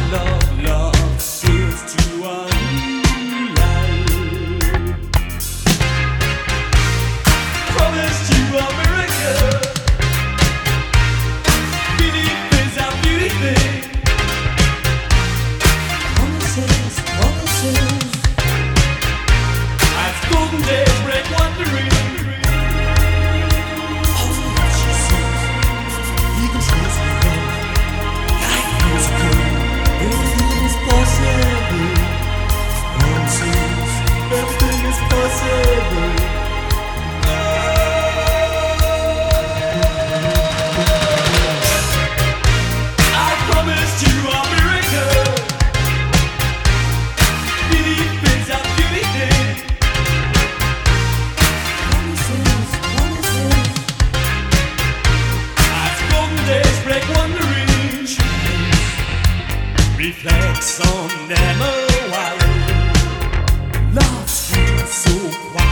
love is to a new life. Promised you a miracle. Belief is a beauty thing. Promises, promises. As golden days break wandering. Everything is possible. I promised you a miracle. Belief is a beauty thing. Promises, promises. As golden days break wandering, reflects on them a while. Love feels so quiet.